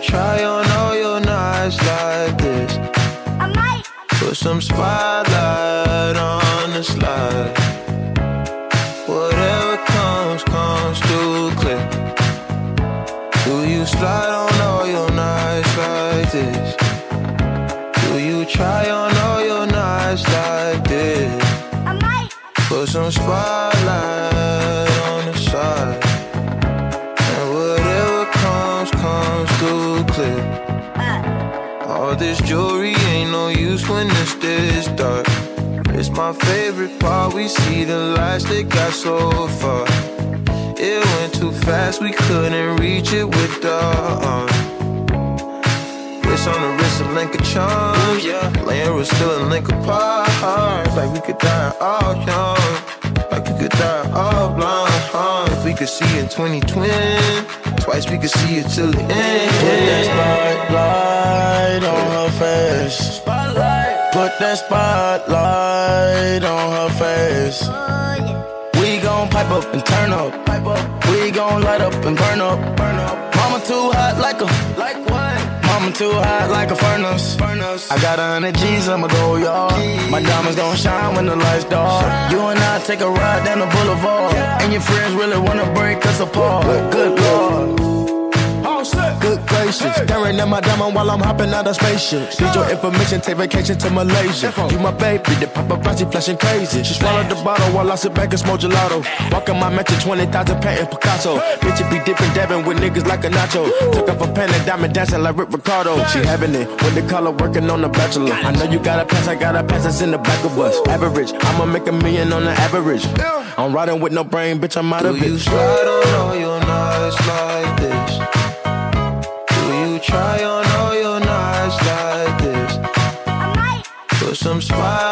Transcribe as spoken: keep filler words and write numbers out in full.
try on all your nights like this? I might. Put some spotlight on the slide. Whatever comes, comes through clear. Do you slide on all your nights like this? Do you try on all your nights like this? I might. Put some spotlight on the side. And whatever comes, comes through clear. Uh. All this jewelry ain't no use when it's this dark. It's my favorite part, we see the lights that got so far. It went too fast, we couldn't reach it with the arm. Wrist on the wrist, a link of charms, yeah. Laying was still a link apart. Like we could die all young, like we could die all blind, huh? If we could see in twenty twenty, twice we could see it till the end. Put that spotlight on her face. Spotlight. Put that spotlight on her face. Oh, yeah. We gon' pipe up and turn up. Pipe up. We gon' light up and burn up. Burn up. Mama too hot like a like what? Mama too hot like a furnace. Furnace. I got a hundred G's, I'ma go yard. My diamonds gon' shine when the lights dark. Shine. You and I take a ride down the boulevard, yeah. And your friends really wanna break us apart. Good Lord. Good gracious, hey. Staring at my diamond while I'm hopping out of spaceship. Need your information, take vacation to Malaysia. You my baby, the paparazzi flashing crazy. She swallowed the bottle while I sit back and smoke gelato. Walking my mansion, twenty thousand patent Picasso. Bitch, it be dipping, dabbing with niggas like a nacho. Took off a pen and diamond dancing like Rick Ricardo. She having it with the color working on the Bachelor. I know you got a pass, I got a pass that's in the back of us. Average, I'ma make a million on the average. I'm riding with no brain, bitch, I'm out of it. Do you slide on all your nights like this? Try on all your nights like this. I might. Put some spotlight